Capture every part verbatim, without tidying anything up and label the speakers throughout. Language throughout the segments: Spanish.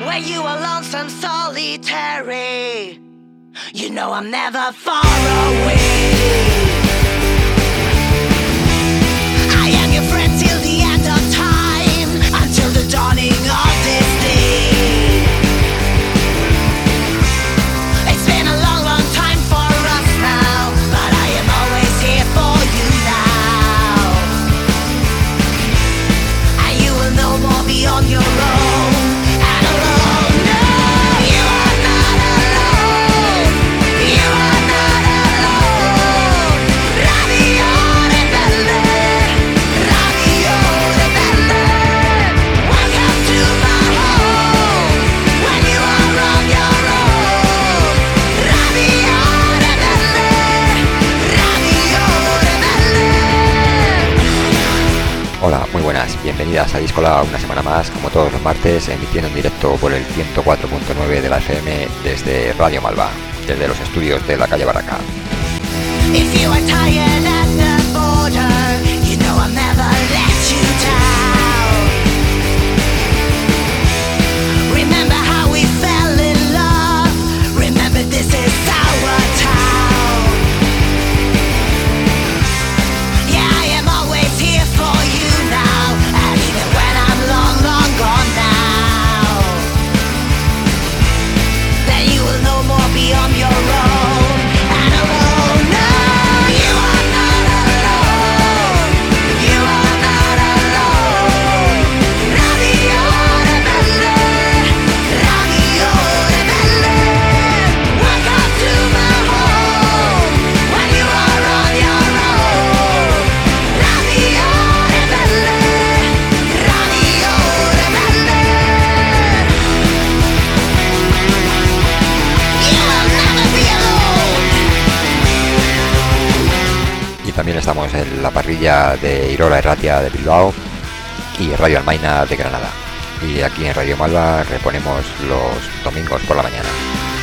Speaker 1: When you are lonesome, solitary, you know I'm never far away. I am your friend till the end of time, until the dawning of this day. It's been a long, long time for us now, but I am always here for you now. And you will no more be on your own and alone. No, you are not alone. You are not alone. Radio Rebelde, Radio Rebelde. Welcome to my home when you are on your own. Radio Rebelde, Radio Rebelde.
Speaker 2: Hola, muy buenas, bienvenidas a Díscola una semana más, como todos los martes, emitiendo en directo por el ciento cuatro punto nueve de la F M desde Radio Malva, desde los estudios de la calle Barraca.
Speaker 1: If you are tired at the border, you know I'll never let you down. Remember how we fell in love. Remember this is our town. Yeah, I am always here for you now, and even when I'm long, long gone now, then you will no more be on your own and alone. No, you are not alone. You are not alone. Radio Rebelde, Radio Rebelde. Welcome to my home when you are on your own. Radio Rebelde, Radio Rebelde. You will never be alone.
Speaker 2: Y también estamos en la parrilla de Irola Erratia de Bilbao y Radio Almaina de Granada. Y aquí en Radio Malva reponemos los domingos por la mañana.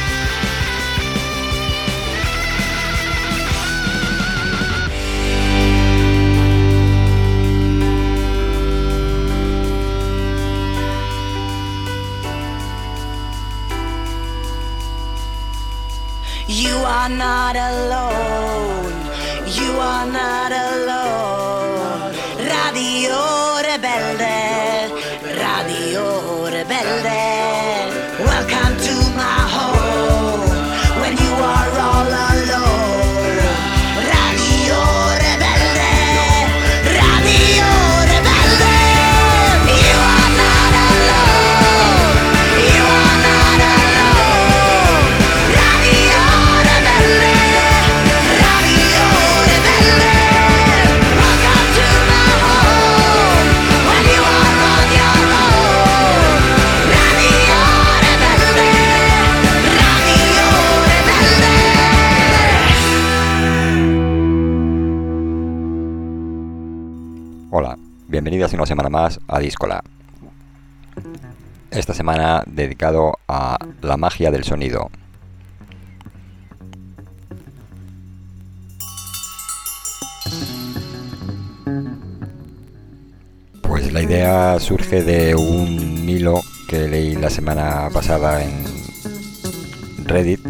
Speaker 1: You are not alone. You are not alone. Radio Rebelde, Radio Rebelde. Welcome to my home when you are all alone. Radio Rebelde, Radio Rebelde. You are not alone. You are not alone. Radio Rebelde, Radio Rebelde. Welcome to my home when you are on your own. Radio Rebelde, Radio Rebelde.
Speaker 2: Hola, bienvenidas una semana más a Díscola. Esta semana dedicado a la magia del sonido. Pues la idea surge de un hilo que leí la semana pasada en Reddit,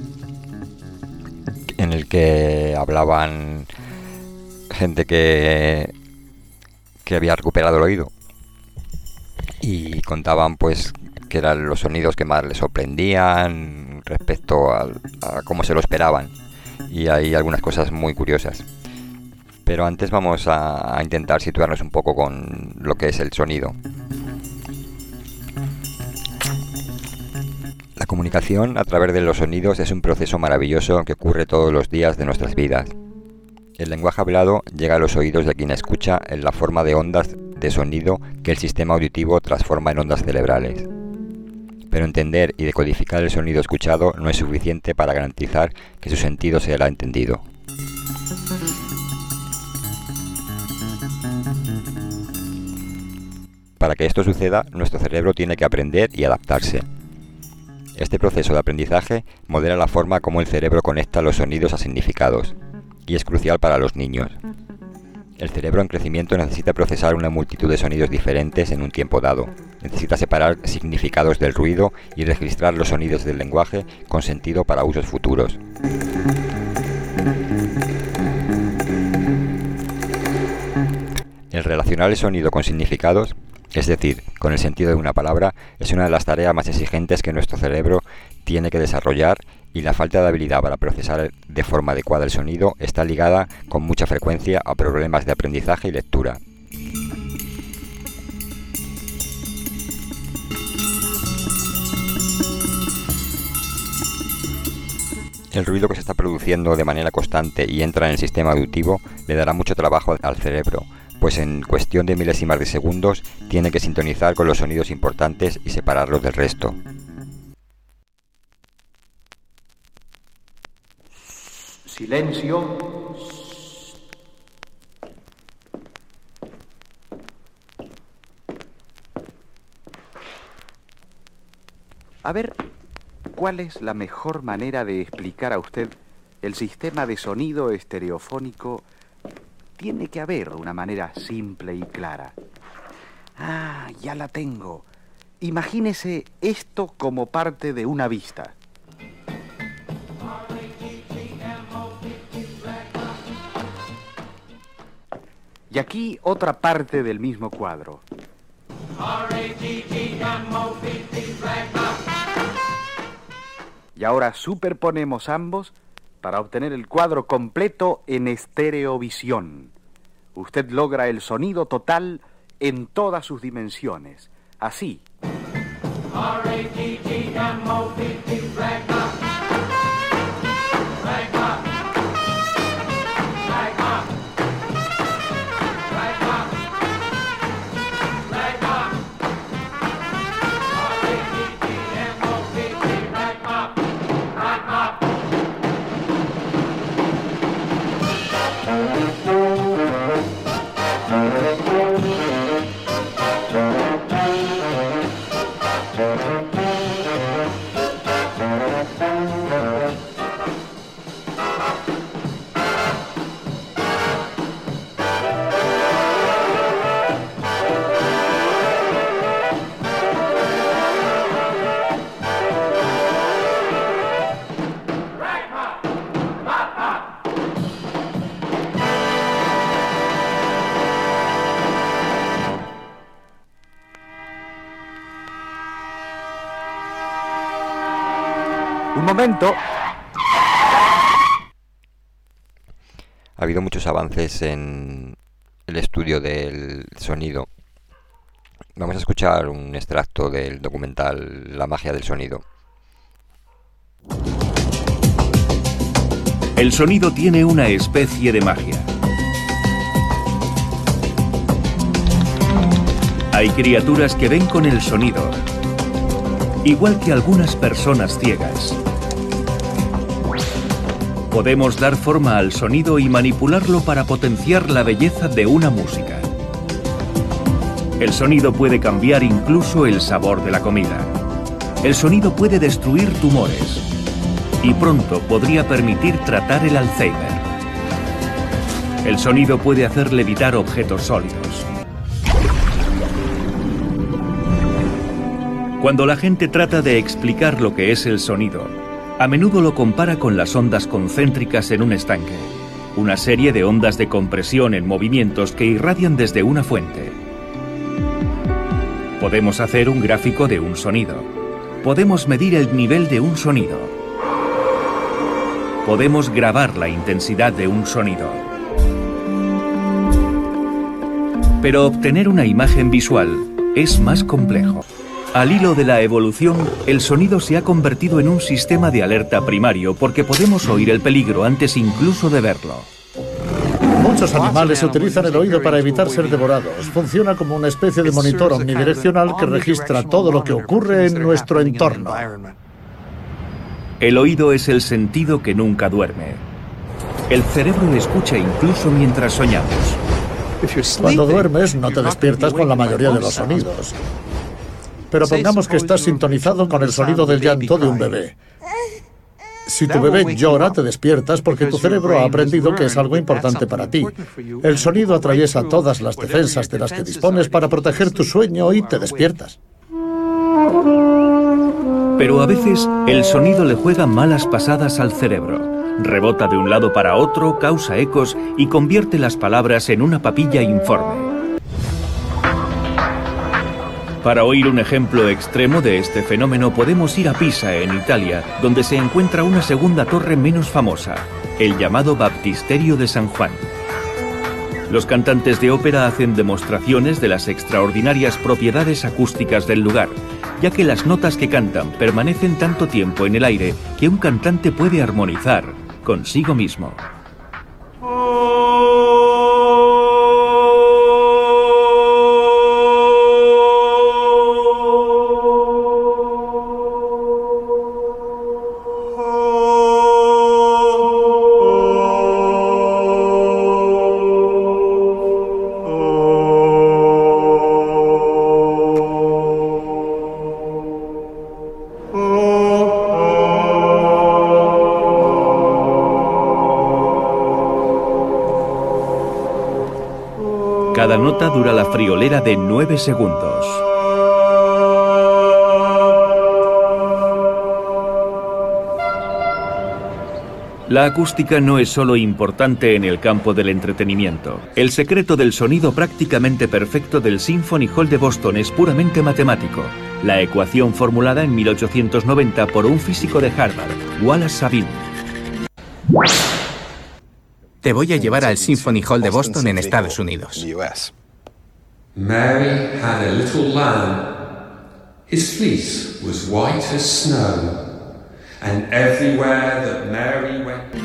Speaker 2: en el que hablaban gente que, que había recuperado el oído y contaban pues que eran los sonidos que más les sorprendían respecto a, a cómo se lo esperaban, y hay algunas cosas muy curiosas. Pero antes vamos a, a intentar situarnos un poco con lo que es el sonido. La comunicación a través de los sonidos es un proceso maravilloso que ocurre todos los días de nuestras vidas. El lenguaje hablado llega a los oídos de quien escucha en la forma de ondas de sonido que el sistema auditivo transforma en ondas cerebrales. Pero entender y decodificar el sonido escuchado no es suficiente para garantizar que su sentido será entendido. Para que esto suceda, nuestro cerebro tiene que aprender y adaptarse. Este proceso de aprendizaje modela la forma como el cerebro conecta los sonidos a significados, y es crucial para los niños. El cerebro en crecimiento necesita procesar una multitud de sonidos diferentes en un tiempo dado. Necesita separar significados del ruido y registrar los sonidos del lenguaje con sentido para usos futuros. El relacionar el sonido con significados, es decir, con el sentido de una palabra, es una de las tareas más exigentes que nuestro cerebro tiene que desarrollar, y la falta de habilidad para procesar de forma adecuada el sonido está ligada con mucha frecuencia a problemas de aprendizaje y lectura. El ruido que se está produciendo de manera constante y entra en el sistema auditivo le dará mucho trabajo al cerebro, pues en cuestión de milésimas de segundos tiene que sintonizar con los sonidos importantes y separarlos del resto.
Speaker 3: Silencio. A ver, ¿cuál es la mejor manera de explicar a usted el sistema de sonido estereofónico? Tiene que haber una manera simple y clara. Ah, ya la tengo. Imagínese esto como parte de una vista. Y aquí otra parte del mismo cuadro. Y ahora superponemos ambos para obtener el cuadro completo en estereovisión. Usted logra el sonido total en todas sus dimensiones. Así. Un momento.
Speaker 2: Ha habido muchos avances en el estudio del sonido. Vamos a escuchar un extracto del documental La magia del sonido.
Speaker 4: El sonido tiene una especie de magia. Hay criaturas que ven con el sonido, igual que algunas personas ciegas. Podemos dar forma al sonido y manipularlo para potenciar la belleza de una música. El sonido puede cambiar incluso el sabor de la comida. El sonido puede destruir tumores y pronto podría permitir tratar el Alzheimer. El sonido puede hacer levitar objetos sólidos. Cuando la gente trata de explicar lo que es el sonido, a menudo lo compara con las ondas concéntricas en un estanque, una serie de ondas de compresión en movimientos que irradian desde una fuente. Podemos hacer un gráfico de un sonido. Podemos medir el nivel de un sonido. Podemos grabar la intensidad de un sonido. Pero obtener una imagen visual es más complejo. Al hilo de la evolución, el sonido se ha convertido en un sistema de alerta primario porque podemos oír el peligro antes incluso de verlo.
Speaker 5: Muchos animales utilizan el oído para evitar ser devorados. Funciona como una especie de monitor omnidireccional que registra todo lo que ocurre en nuestro entorno.
Speaker 4: El oído es el sentido que nunca duerme. El cerebro escucha incluso mientras soñamos.
Speaker 5: Cuando duermes no te despiertas con la mayoría de los sonidos. Pero pongamos que estás sintonizado con el sonido del llanto de un bebé. Si tu bebé llora, te despiertas porque tu cerebro ha aprendido que es algo importante para ti. El sonido atraviesa todas las defensas de las que dispones para proteger tu sueño y te despiertas.
Speaker 4: Pero a veces el sonido le juega malas pasadas al cerebro. Rebota de un lado para otro, causa ecos y convierte las palabras en una papilla informe. Para oír un ejemplo extremo de este fenómeno podemos ir a Pisa, en Italia, donde se encuentra una segunda torre menos famosa, el llamado Baptisterio de San Juan. Los cantantes de ópera hacen demostraciones de las extraordinarias propiedades acústicas del lugar, ya que las notas que cantan permanecen tanto tiempo en el aire que un cantante puede armonizar consigo mismo. Cada nota dura la friolera de nueve segundos. La acústica no es solo importante en el campo del entretenimiento. El secreto del sonido prácticamente perfecto del Symphony Hall de Boston es puramente matemático. La ecuación formulada en mil ochocientos noventa por un físico de Harvard, Wallace Sabine.
Speaker 6: Te voy a llevar al Symphony Hall de Boston en Estados Unidos.
Speaker 7: Mary had a little lamb. His fleece was white as snow. And everywhere that Mary went...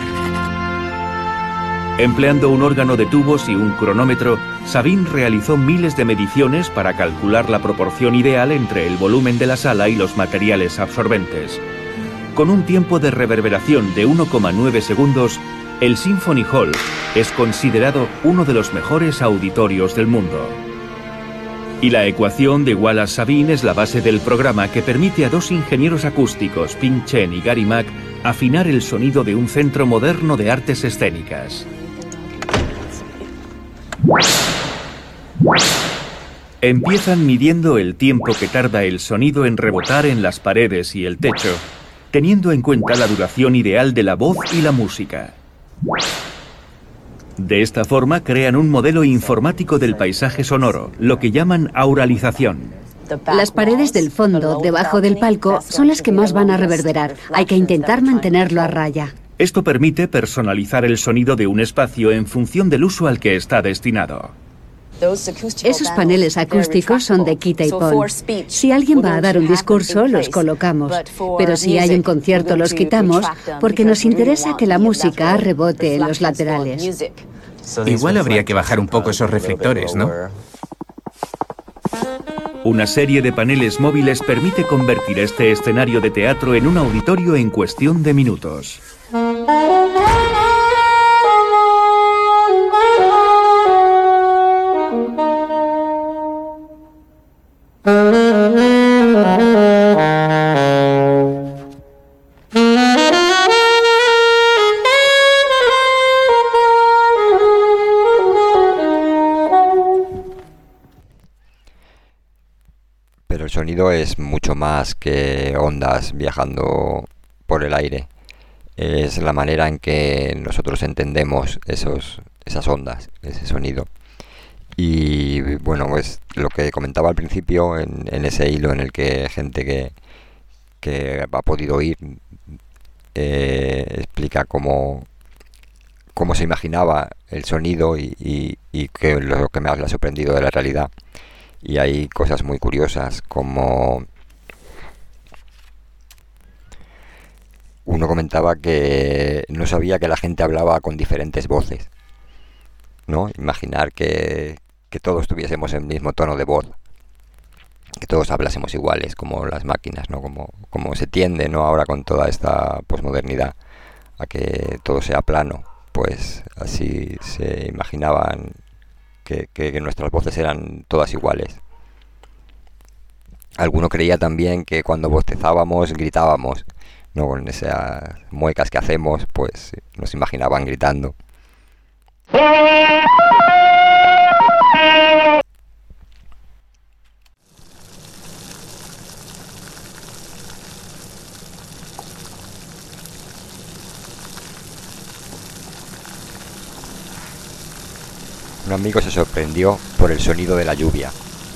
Speaker 4: Empleando un órgano de tubos y un cronómetro, Sabine realizó miles de mediciones para calcular la proporción ideal entre el volumen de la sala y los materiales absorbentes. Con un tiempo de reverberación de uno coma nueve segundos, el Symphony Hall es considerado uno de los mejores auditorios del mundo. Y la ecuación de Wallace Sabine es la base del programa que permite a dos ingenieros acústicos, Ping Chen y Gary Mack, afinar el sonido de un centro moderno de artes escénicas. Empiezan midiendo el tiempo que tarda el sonido en rebotar en las paredes y el techo, teniendo en cuenta la duración ideal de la voz y la música. De esta forma crean un modelo informático del paisaje sonoro, lo que llaman auralización.
Speaker 8: Las paredes del fondo, debajo del palco, son las que más van a reverberar. Hay que intentar mantenerlo a raya.
Speaker 4: Esto permite personalizar el sonido de un espacio en función del uso al que está destinado.
Speaker 8: Esos paneles acústicos son de quita y pon. Si alguien va a dar un discurso, los colocamos. Pero si hay un concierto, los quitamos porque nos interesa que la música rebote en los laterales.
Speaker 6: Igual habría que bajar un poco esos reflectores, ¿no?
Speaker 4: Una serie de paneles móviles permite convertir este escenario de teatro en un auditorio en cuestión de minutos.
Speaker 2: Pero el sonido es mucho más que ondas viajando por el aire. Es la manera en que nosotros entendemos esos, esas ondas, ese sonido. Y bueno, pues lo que comentaba al principio, en, en ese hilo en el que gente que, que ha podido oír eh, explica cómo, cómo se imaginaba el sonido y, y, y que lo que más le ha sorprendido de la realidad. Y hay cosas muy curiosas, como uno comentaba que no sabía que la gente hablaba con diferentes voces, ¿no? Imaginar que, que todos tuviésemos el mismo tono de voz, que todos hablásemos iguales como las máquinas, ¿no? Como, como se tiende, ¿no? Ahora con toda esta posmodernidad a que todo sea plano, pues así se imaginaban que, que, que nuestras voces eran todas iguales. Alguno creía también que cuando bostezábamos gritábamos, ¿no? Con esas muecas que hacemos, pues nos imaginaban gritando. Un amigo se sorprendió por el sonido de la lluvia.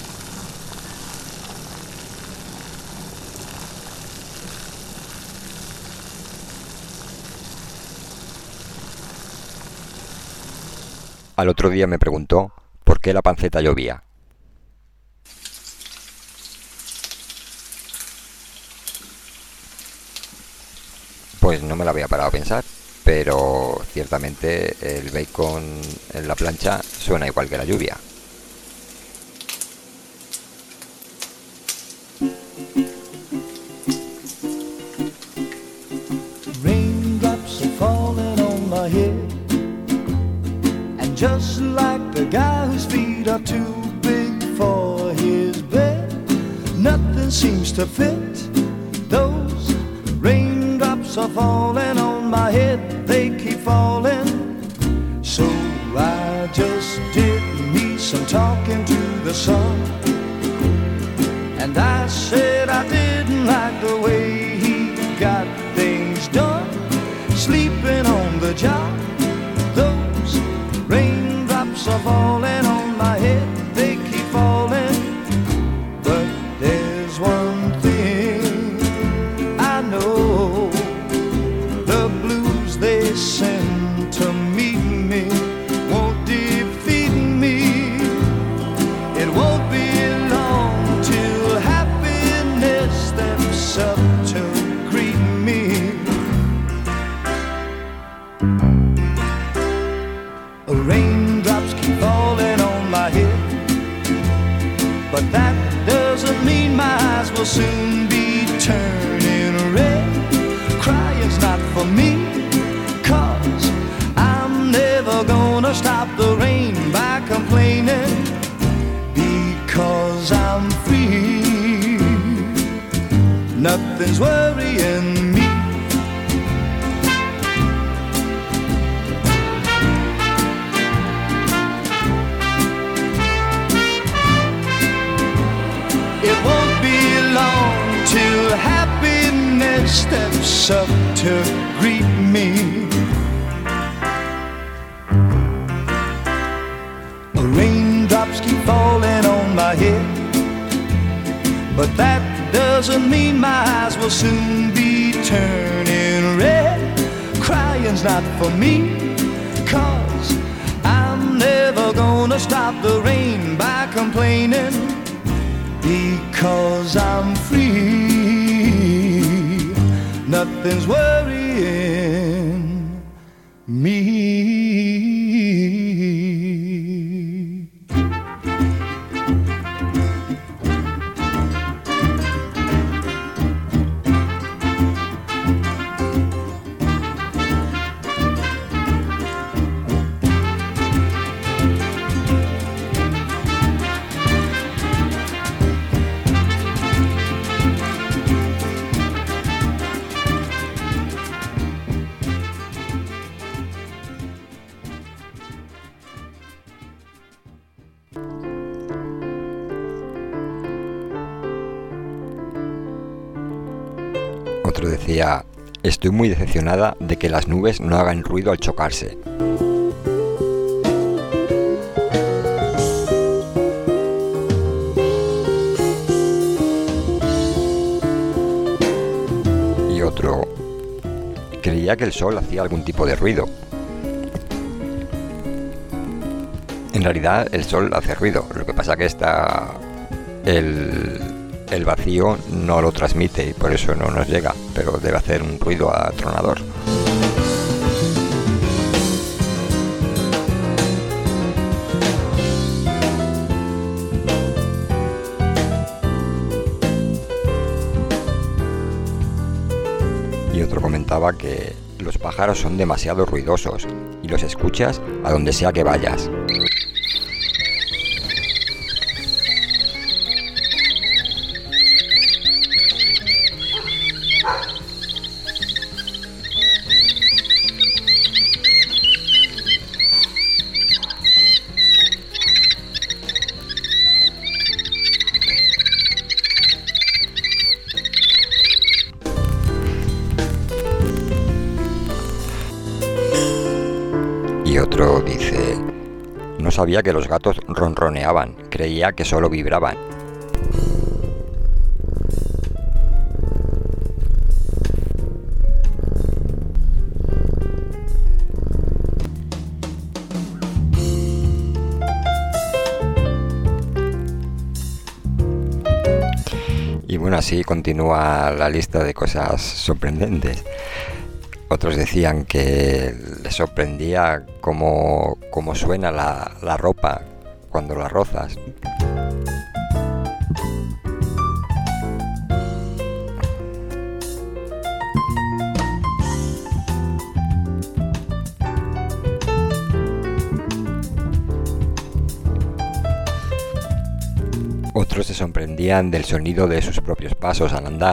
Speaker 2: Al otro día me preguntó por qué la panceta llovía. Pues no me lo había parado a pensar, pero ciertamente el bacon en la plancha suena igual que la lluvia.
Speaker 9: Raindrops are falling on my head, and just like the guy whose feet are too big for his bed, nothing seems to fit. Those raindrops are falling on my head, they keep falling. So I just did me some talking to the sun, and I said I didn't like the way he got things done, sleeping on the job. Those raindrops are falling on my head, they keep falling. But there's one thing I know, the blues they send to meet me won't defeat me. It won't be long till happiness steps up to greet me. Raindrops keep falling on my head, but that doesn't mean my eyes will soon be turning red. Crying's not for me, 'cause I'm never gonna stop the rain by complaining, because I'm free. Nothing's worrying me. It won't be long till happiness steps up to greet me. Raindrops keep falling on my head, but that doesn't mean my eyes will soon be turning red. Crying's not for me, 'cause I'm never gonna stop the rain by complaining, because I'm free. Nothing's worrying me.
Speaker 2: Otro decía: estoy muy decepcionada de que las nubes no hagan ruido al chocarse. Y otro: creía que el sol hacía algún tipo de ruido. En realidad el sol hace ruido, lo que pasa que está el, el vacío no lo transmite y por eso no nos llega, pero debe hacer un ruido atronador. Y otro comentaba que los pájaros son demasiado ruidosos y los escuchas a donde sea que vayas. Y otro dice: no sabía que los gatos ronroneaban, creía que solo vibraban. Y bueno, así continúa la lista de cosas sorprendentes. Otros decían que les sorprendía cómo, cómo suena la, la ropa cuando la rozas. Otros se sorprendían del sonido de sus propios pasos al andar.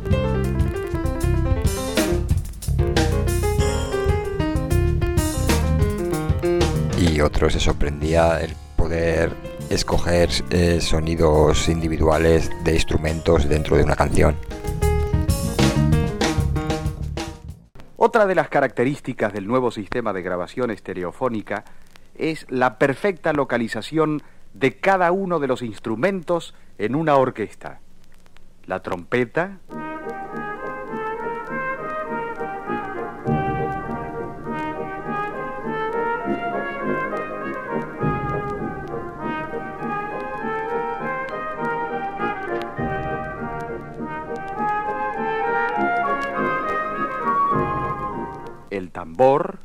Speaker 2: Y otros se sorprendía el poder escoger eh, sonidos individuales de instrumentos dentro de una canción.
Speaker 3: Otra de las características del nuevo sistema de grabación estereofónica es la perfecta localización de cada uno de los instrumentos en una orquesta. La trompeta, el tambor,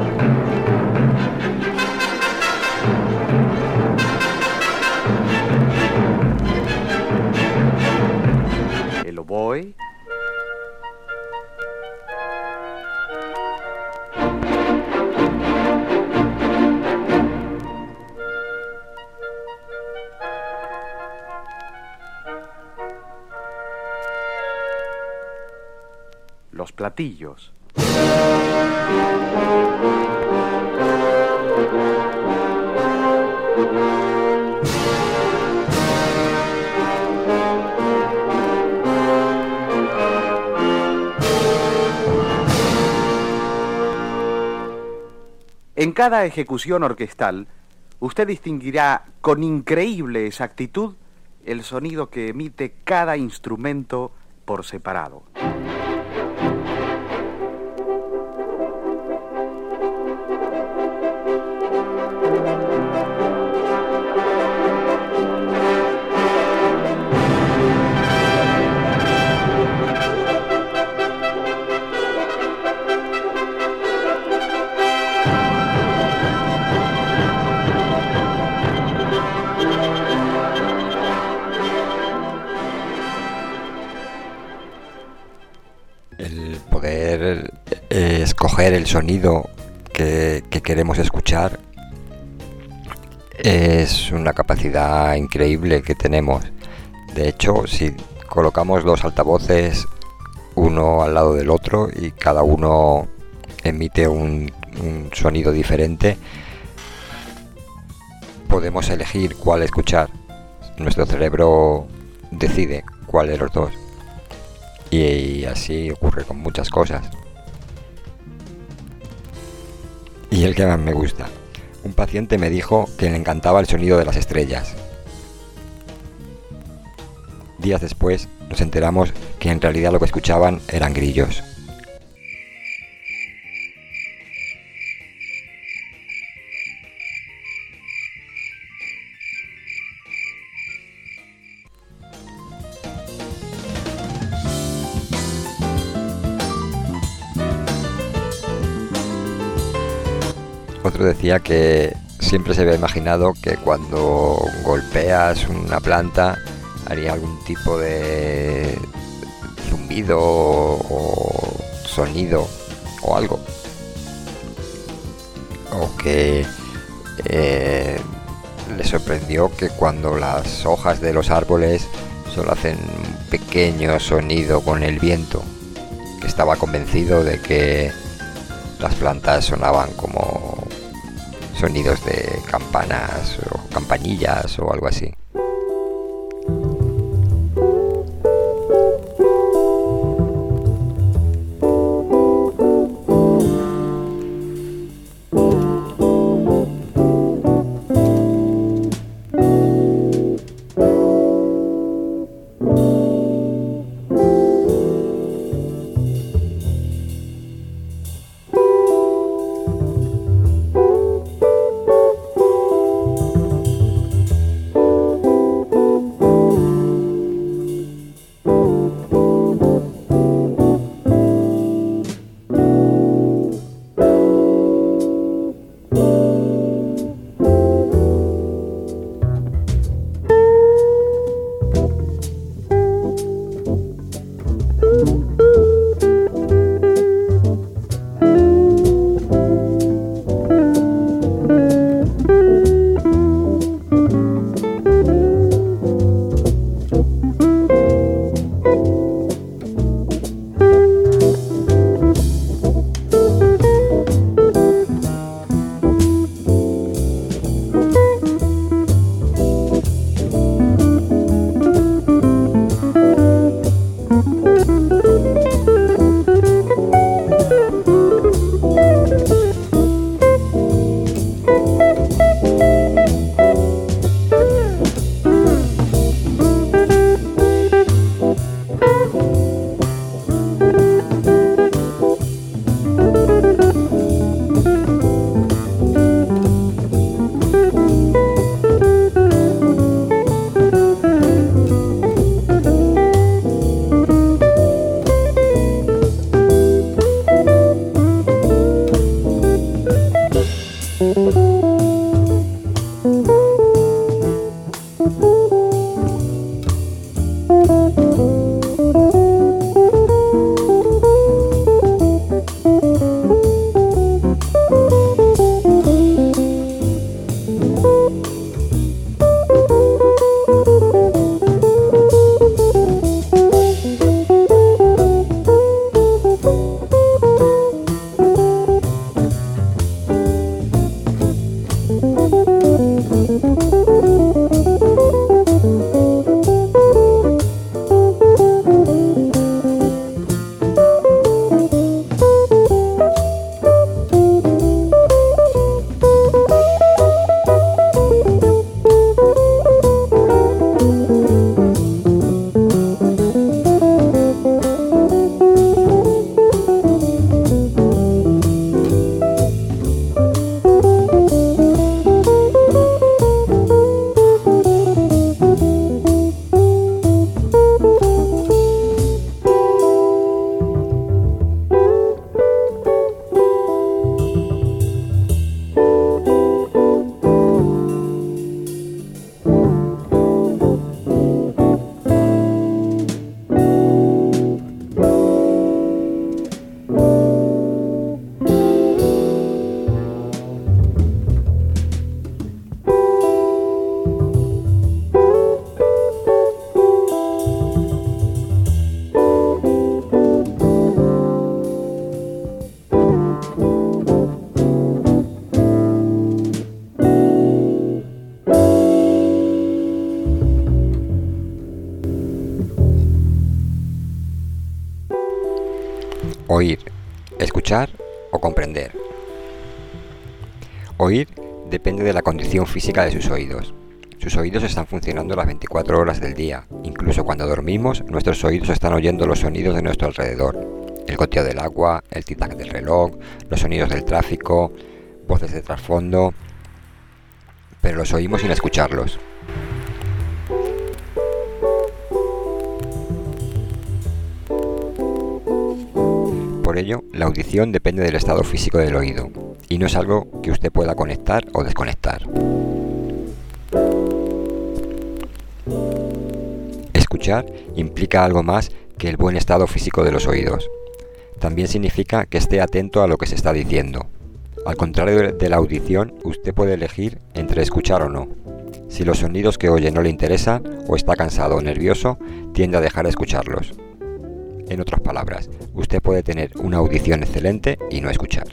Speaker 3: el oboe, los platillos. En cada ejecución orquestal, usted distinguirá con increíble exactitud el sonido que emite cada instrumento por separado.
Speaker 2: El poder eh, escoger el sonido que, que queremos escuchar es una capacidad increíble que tenemos. De hecho, si colocamos dos altavoces uno al lado del otro y cada uno emite un, un sonido diferente, podemos elegir cuál escuchar. Nuestro cerebro decide cuál de los dos. Y así ocurre con muchas cosas. Y el que más me gusta. Un paciente me dijo que le encantaba el sonido de las estrellas. Días después nos enteramos que en realidad lo que escuchaban eran grillos. Otro decía que siempre se había imaginado que cuando golpeas una planta haría algún tipo de zumbido o sonido o algo. O que eh, le sorprendió que cuando las hojas de los árboles solo hacen un pequeño sonido con el viento, que estaba convencido de que las plantas sonaban como sonidos de campanas o campanillas o algo así. Oír, escuchar o comprender. Oír depende de la condición física de sus oídos. Sus oídos están funcionando las veinticuatro horas del día. Incluso cuando dormimos, nuestros oídos están oyendo los sonidos de nuestro alrededor. El goteo del agua, el tic-tac del reloj, los sonidos del tráfico, voces de trasfondo, pero los oímos sin escucharlos. Por ello, la audición depende del estado físico del oído, y no es algo que usted pueda conectar o desconectar. Escuchar implica algo más que el buen estado físico de los oídos. También significa que esté atento a lo que se está diciendo. Al contrario de la audición, usted puede elegir entre escuchar o no. Si los sonidos que oye no le interesan o está cansado o nervioso, tiende a dejar de escucharlos. En otras palabras, usted puede tener una audición excelente y no escuchar.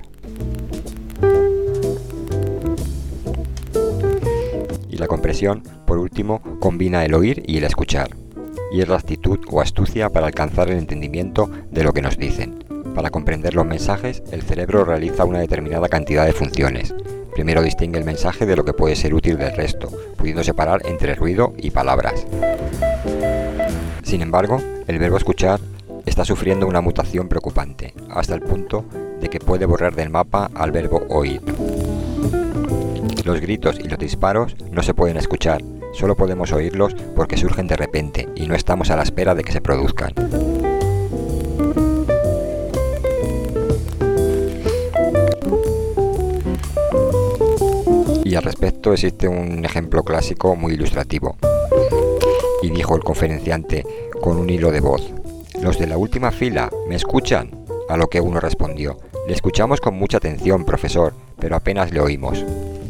Speaker 2: Y la comprensión, por último, combina el oír y el escuchar, y es la actitud o astucia para alcanzar el entendimiento de lo que nos dicen. Para comprender los mensajes, el cerebro realiza una determinada cantidad de funciones. Primero distingue el mensaje de lo que puede ser útil del resto, pudiendo separar entre ruido y palabras. Sin embargo, el verbo escuchar está sufriendo una mutación preocupante, hasta el punto de que puede borrar del mapa al verbo oír. Los gritos y los disparos no se pueden escuchar, solo podemos oírlos porque surgen de repente y no estamos a la espera de que se produzcan. Y al respecto existe un ejemplo clásico muy ilustrativo. Y dijo el conferenciante con un hilo de voz: «Los de la última fila, ¿me escuchan?». A lo que uno respondió: «Le escuchamos con mucha atención, profesor, pero apenas le oímos».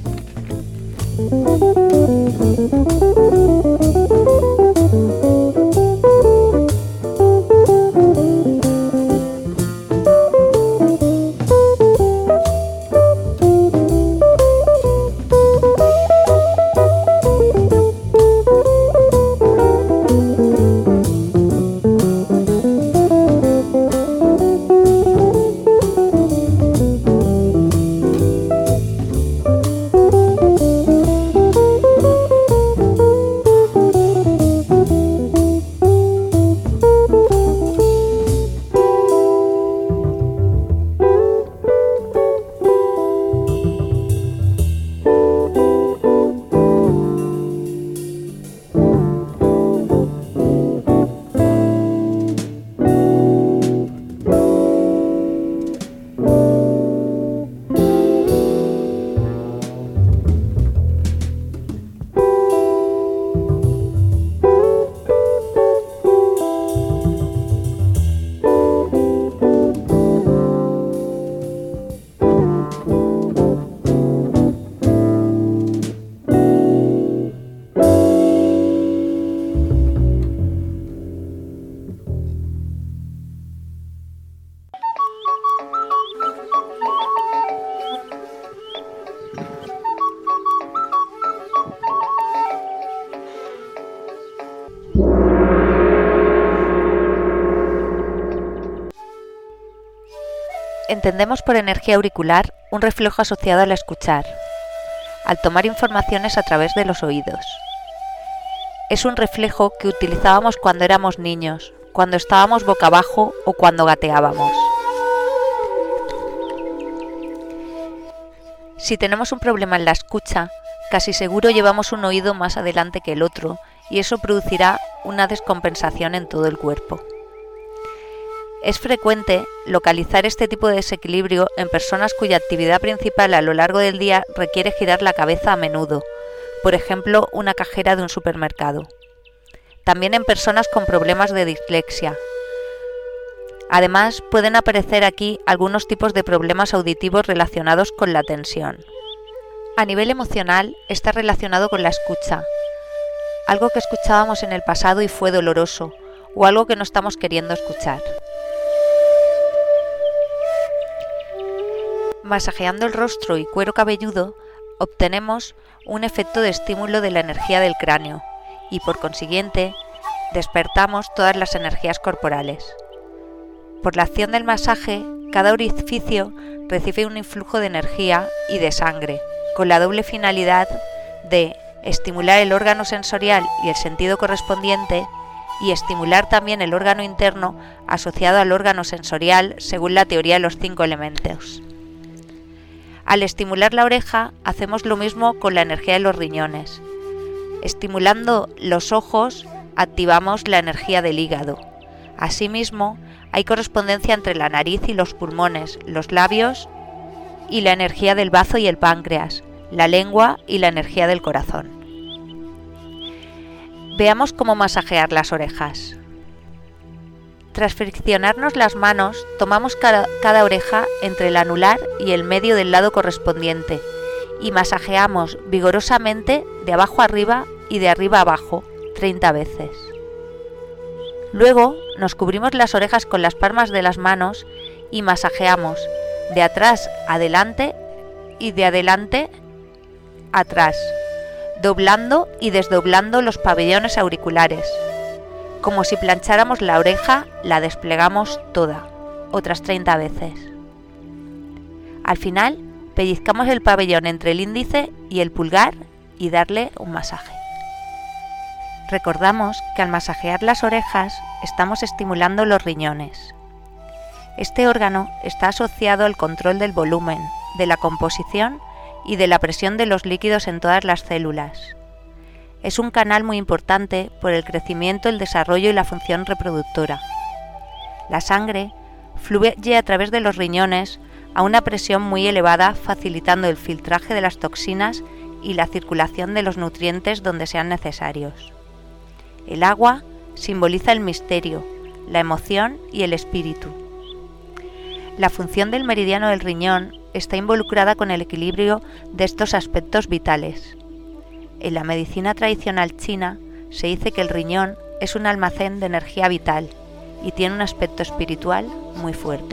Speaker 10: Entendemos por energía auricular un reflejo asociado al escuchar, al tomar informaciones a través de los oídos. Es un reflejo que utilizábamos cuando éramos niños, cuando estábamos boca abajo o cuando gateábamos. Si tenemos un problema en la escucha, casi seguro llevamos un oído más adelante que el otro y eso producirá una descompensación en todo el cuerpo. Es frecuente localizar este tipo de desequilibrio en personas cuya actividad principal a lo largo del día requiere girar la cabeza a menudo, por ejemplo, una cajera de un supermercado. También en personas con problemas de dislexia. Además, pueden aparecer aquí algunos tipos de problemas auditivos relacionados con la tensión. A nivel emocional, está relacionado con la escucha. Algo que escuchábamos en el pasado y fue doloroso, o algo que no estamos queriendo escuchar. Masajeando el rostro y cuero cabelludo, obtenemos un efecto de estímulo de la energía del cráneo y, por consiguiente, despertamos todas las energías corporales. Por la acción del masaje, cada orificio recibe un influjo de energía y de sangre, con la doble finalidad de estimular el órgano sensorial y el sentido correspondiente y estimular también el órgano interno asociado al órgano sensorial según la teoría de los cinco elementos. Al estimular la oreja, hacemos lo mismo con la energía de los riñones. Estimulando los ojos, activamos la energía del hígado. Asimismo, hay correspondencia entre la nariz y los pulmones, los labios y la energía del bazo y el páncreas, la lengua y la energía del corazón. Veamos cómo masajear las orejas. Tras friccionarnos las manos, tomamos cada, cada oreja entre el anular y el medio del lado correspondiente y masajeamos vigorosamente de abajo arriba y de arriba a abajo treinta veces. Luego nos cubrimos las orejas con las palmas de las manos y masajeamos de atrás adelante y de adelante atrás, doblando y desdoblando los pabellones auriculares. Como si plancháramos la oreja, la desplegamos toda, otras treinta veces. Al final, pellizcamos el pabellón entre el índice y el pulgar y darle un masaje. Recordamos que al masajear las orejas estamos estimulando los riñones. Este órgano está asociado al control del volumen, de la composición y de la presión de los líquidos en todas las células. Es un canal muy importante por el crecimiento, el desarrollo y la función reproductora. La sangre fluye a través de los riñones a una presión muy elevada, facilitando el filtraje de las toxinas y la circulación de los nutrientes donde sean necesarios. El agua simboliza el misterio, la emoción y el espíritu. La función del meridiano del riñón está involucrada con el equilibrio de estos aspectos vitales. En la medicina tradicional china se dice que el riñón es un almacén de energía vital y tiene un aspecto espiritual muy fuerte.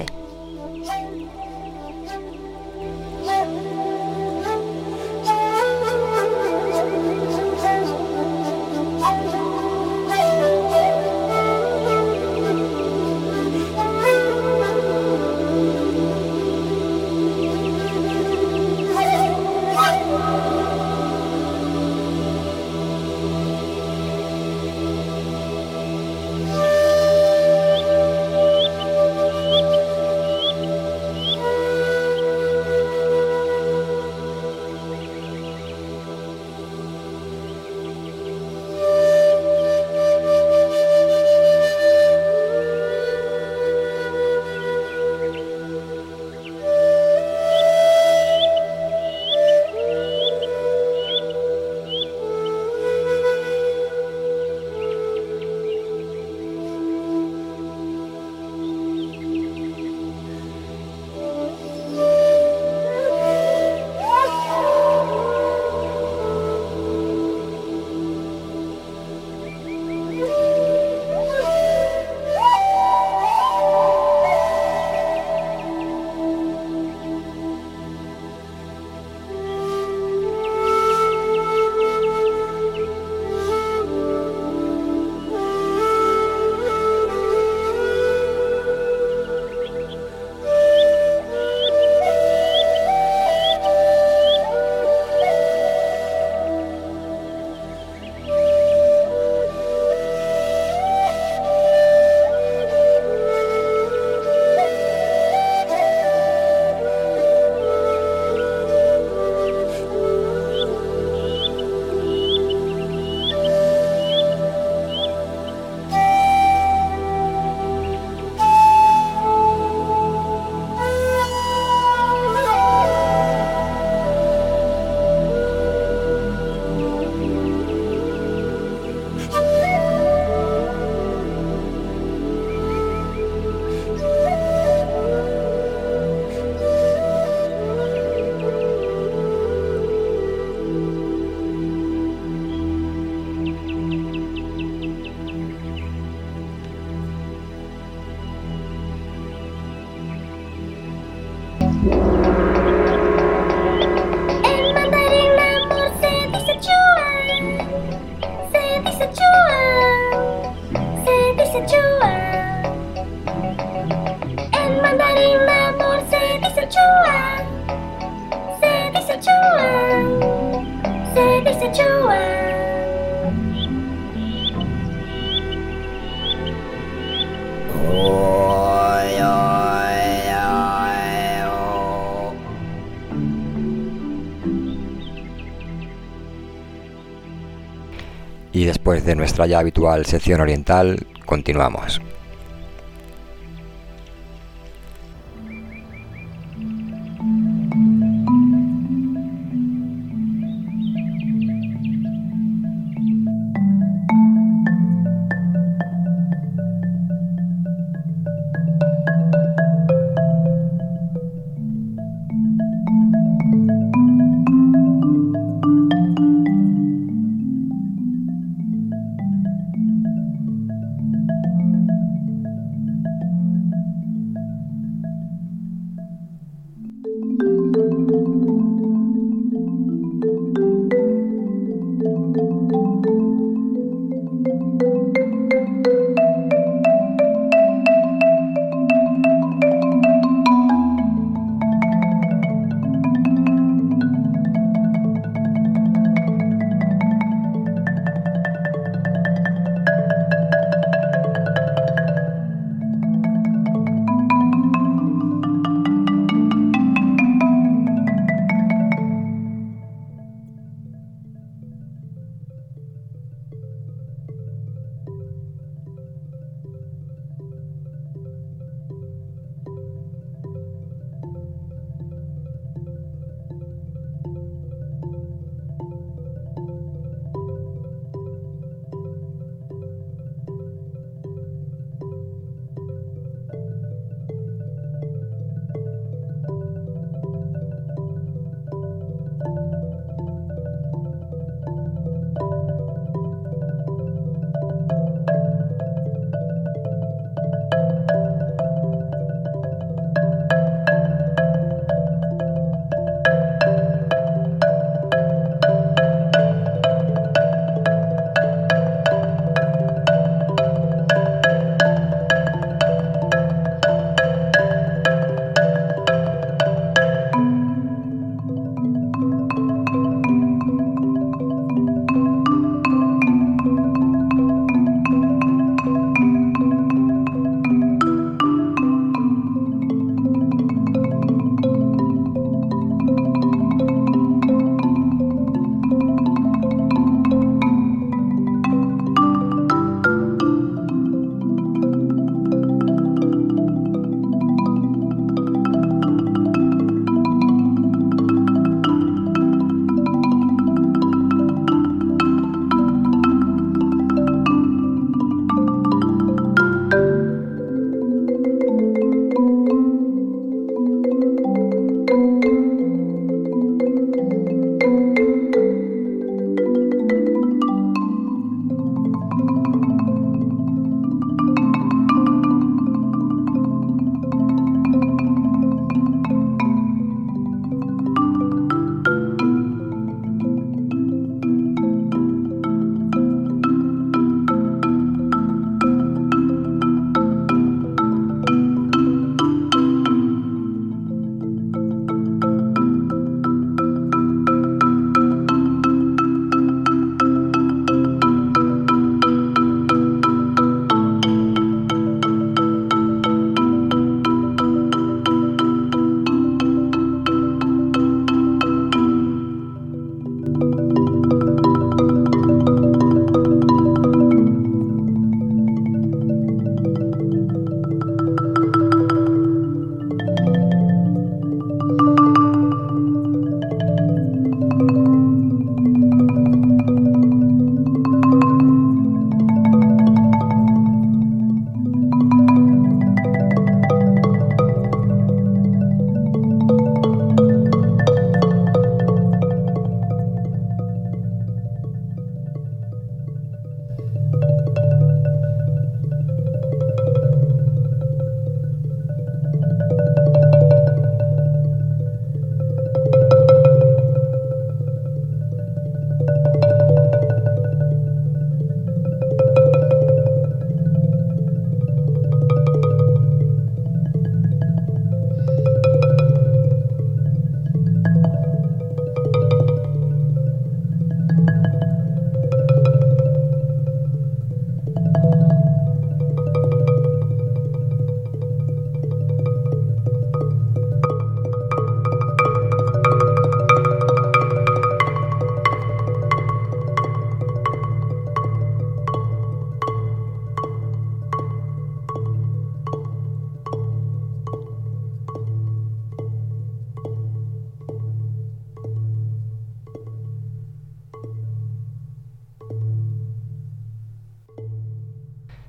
Speaker 11: at your eyes.
Speaker 2: Y después de nuestra ya habitual sección oriental, continuamos.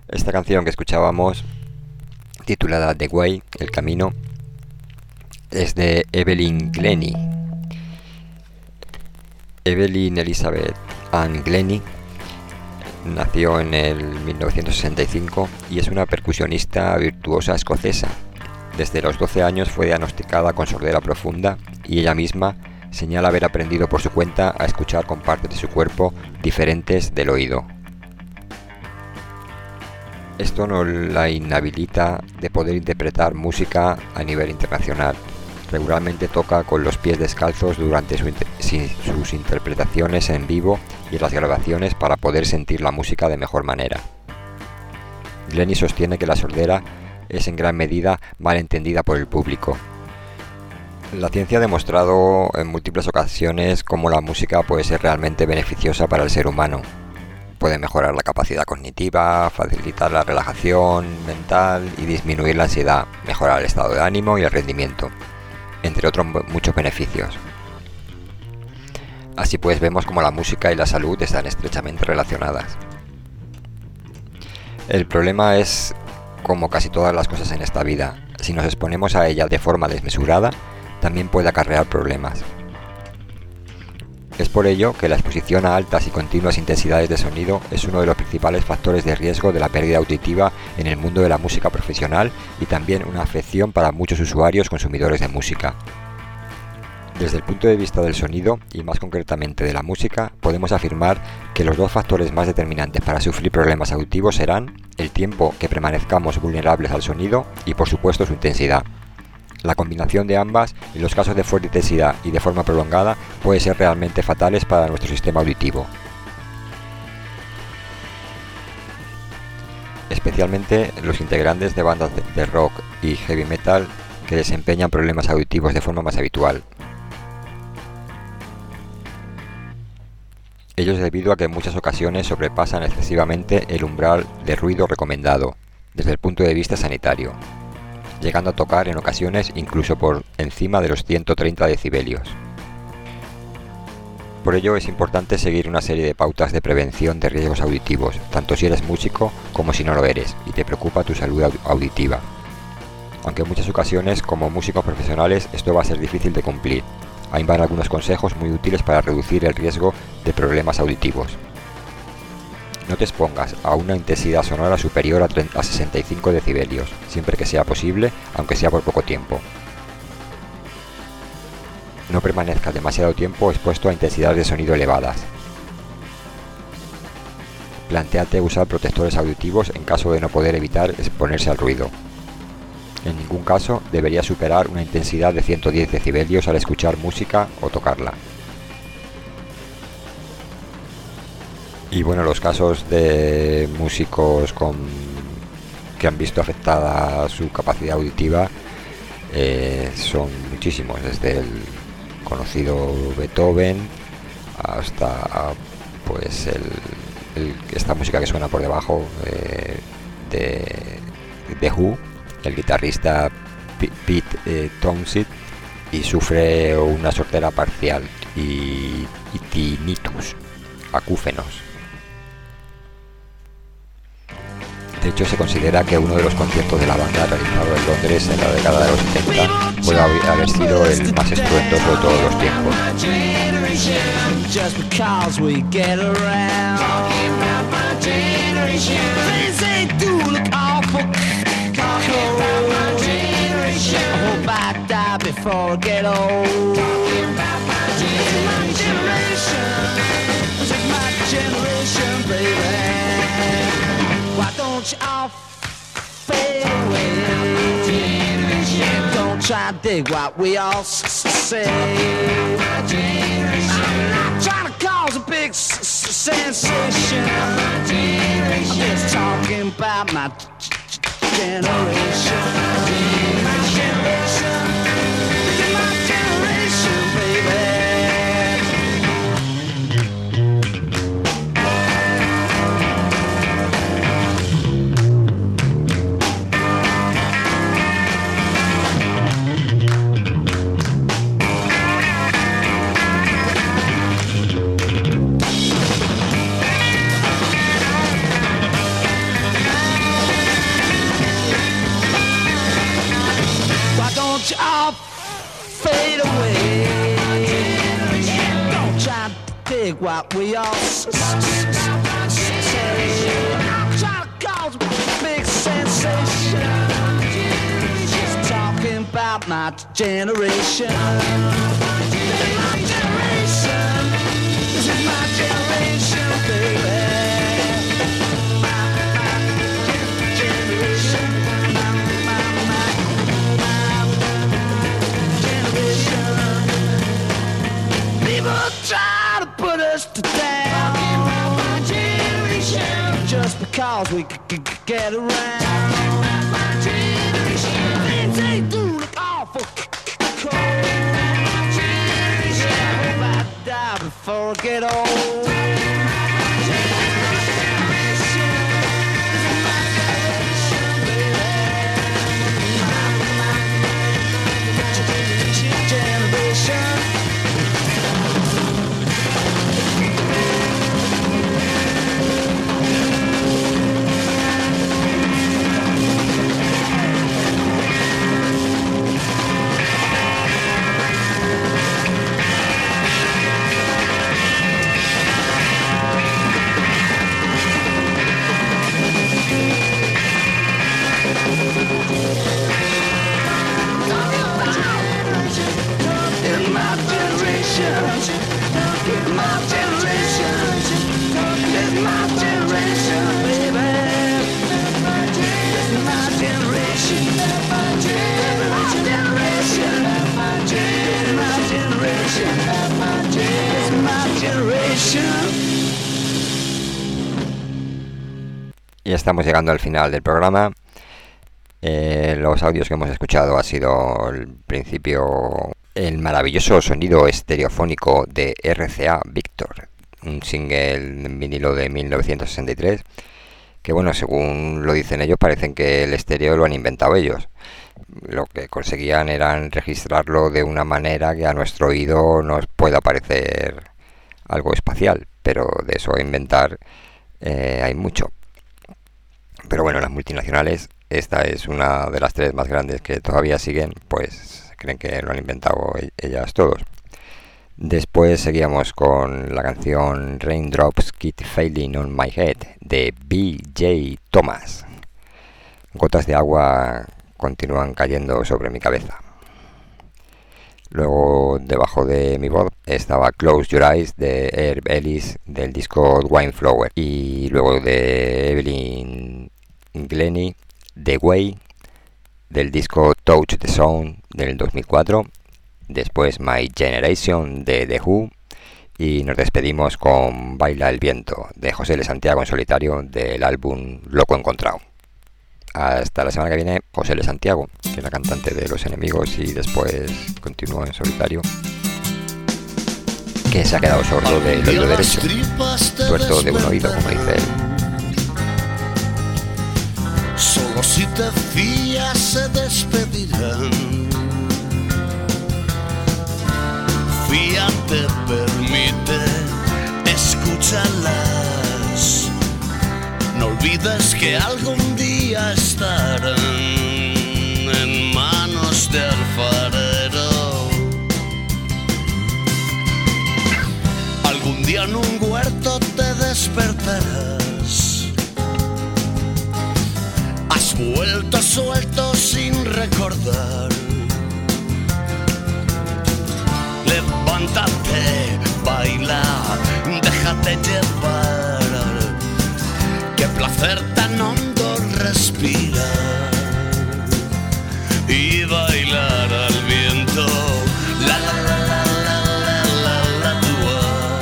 Speaker 2: Esta canción que escuchábamos, titulada The Way, El Camino, es de Evelyn Glennie. Evelyn Elizabeth Ann Glennie nació en el mil novecientos sesenta y cinco y es una percusionista virtuosa escocesa. Desde los doce años fue diagnosticada con sordera profunda y ella misma señala haber aprendido por su cuenta a escuchar con partes de su cuerpo diferentes del oído. Esto no la inhabilita de poder interpretar música a nivel internacional. Regularmente toca con los pies descalzos durante su inter- sus interpretaciones en vivo y en las grabaciones para poder sentir la música de mejor manera. Glennie sostiene que la sordera es en gran medida mal entendida por el público. La ciencia ha demostrado en múltiples ocasiones cómo la música puede ser realmente beneficiosa para el ser humano. Puede mejorar la capacidad cognitiva, facilitar la relajación mental y disminuir la ansiedad, mejorar el estado de ánimo y el rendimiento, entre otros muchos beneficios. Así pues, vemos cómo la música y la salud están estrechamente relacionadas. El problema es, como casi todas las cosas en esta vida, si nos exponemos a ella de forma desmesurada, también puede acarrear problemas. Es por ello que la exposición a altas y continuas intensidades de sonido es uno de los principales factores de riesgo de la pérdida auditiva en el mundo de la música profesional y también una afección para muchos usuarios consumidores de música. Desde el punto de vista del sonido, y más concretamente de la música, podemos afirmar que los dos factores más determinantes para sufrir problemas auditivos serán el tiempo que permanezcamos vulnerables al sonido y, por supuesto, su intensidad. La combinación de ambas, en los casos de fuerte intensidad y de forma prolongada, puede ser realmente fatales para nuestro sistema auditivo. Especialmente los integrantes de bandas de rock y heavy metal que desempeñan problemas auditivos de forma más habitual. Ello es debido a que en muchas ocasiones sobrepasan excesivamente el umbral de ruido recomendado, desde el punto de vista sanitario, llegando a tocar en ocasiones incluso por encima de los ciento treinta decibelios. Por ello es importante seguir una serie de pautas de prevención de riesgos auditivos, tanto si eres músico como si no lo eres y te preocupa tu salud auditiva. Aunque en muchas ocasiones como músicos profesionales esto va a ser difícil de cumplir, ahí van algunos consejos muy útiles para reducir el riesgo de problemas auditivos. No te expongas a una intensidad sonora superior a sesenta y cinco decibelios, siempre que sea posible, aunque sea por poco tiempo. No permanezcas demasiado tiempo expuesto a intensidades de sonido elevadas. Plantéate usar protectores auditivos en caso de no poder evitar exponerse al ruido. En ningún caso debería superar una intensidad de ciento diez decibelios al escuchar música o tocarla. Y bueno, los casos de músicos con que han visto afectada su capacidad auditiva eh, son muchísimos, desde el conocido Beethoven hasta pues el, el, esta música que suena por debajo eh, de The Who, el guitarrista Pete eh, Townshend, y sufre una sordera parcial y, y tinnitus, acúfenos. De hecho, se considera que uno de los conciertos de la banda realizado en Londres en la década de los setenta puede haber sido el más estruendoso de todos los tiempos.
Speaker 9: Why don't you all fade away? Don't try to dig what we all say. I'm not trying to cause a big s- s- sensation. I'm just talking about my g- g- generation. My generation. My generation, baby. watch you all fade away. Don't try to dig what we all say. I'm trying to cause a big sensation. Just talking about my generation. This is my generation. This is my generation, baby. Try to put us to down. My generation. Just because we c- c- get around. My generation. Things they do look awful cold. My generation. I hope I die before I get old. My generation. This is my generation, baby. My generation.
Speaker 2: Y estamos llegando al final del programa. Eh, los audios que hemos escuchado ha sido el principio, el maravilloso sonido estereofónico de R C A Victor, un single en vinilo de mil novecientos sesenta y tres, que bueno, según lo dicen ellos, parecen que el estéreo lo han inventado ellos. Lo que conseguían era registrarlo de una manera que a nuestro oído nos pueda parecer algo espacial, pero de eso a inventar eh, hay mucho. Pero bueno, las multinacionales, esta es una de las tres más grandes que todavía siguen, pues creen que lo han inventado ellas todos. Después seguíamos con la canción Raindrops Keep Falling on My Head de B J Thomas. Gotas de agua continúan cayendo sobre mi cabeza. Luego, debajo de mi voz, estaba Close Your Eyes de Herb Ellis del disco Wineflower. Y luego de Evelyn Glennie, The Way del disco Touch the Sound del dos mil cuatro. Después My Generation de The Who. Y nos despedimos con Baila el Viento de José L. Santiago en solitario del álbum Loco Encontrado. Hasta la semana que viene, José L. Santiago, que es la cantante de Los Enemigos y después continuó en solitario, que se ha quedado sordo del oído derecho, tuerto de un oído, como dice él.
Speaker 11: Solo si te fías se despedirán. Fíate, permite, escúchalas. No olvides que algún día estarán en manos de alfarero. Algún día en un huerto te despertarás. Has vuelto suelto sin recordar. Levántate, baila, déjate llevar. Qué placer tan hondo respirar y bailar al viento. La la la la la la la la tua.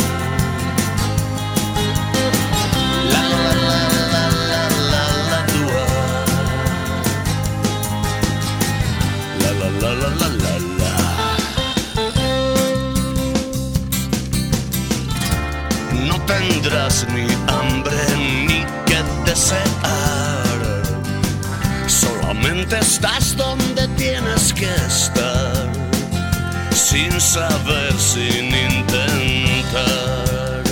Speaker 11: La la la la la la la la tua. La la la la la la la. No tendrás ni hambre ni desear, solamente estás donde tienes que estar, sin saber, sin intentar.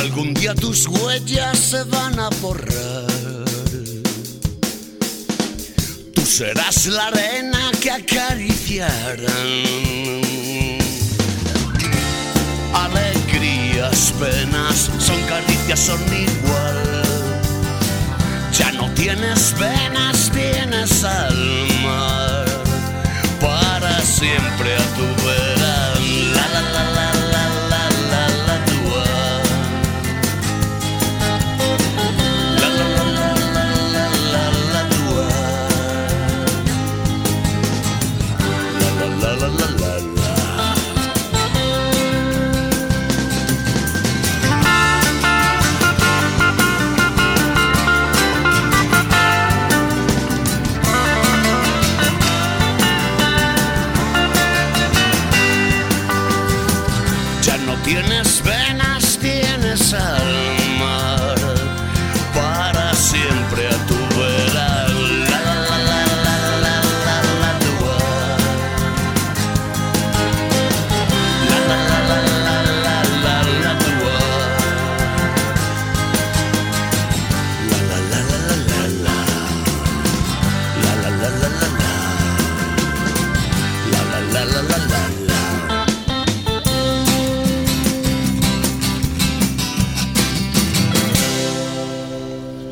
Speaker 11: Algún día tus huellas se van a borrar. Tú serás la arena que acariciarán. Alegrías, penas, son caricias, son igual. Ya no tienes venas, tienes alma. Para siempre a tu vera. La la la la la la la la tua. La la la la la la la la tua. La la la la la la. Tienes venas, tienes alma.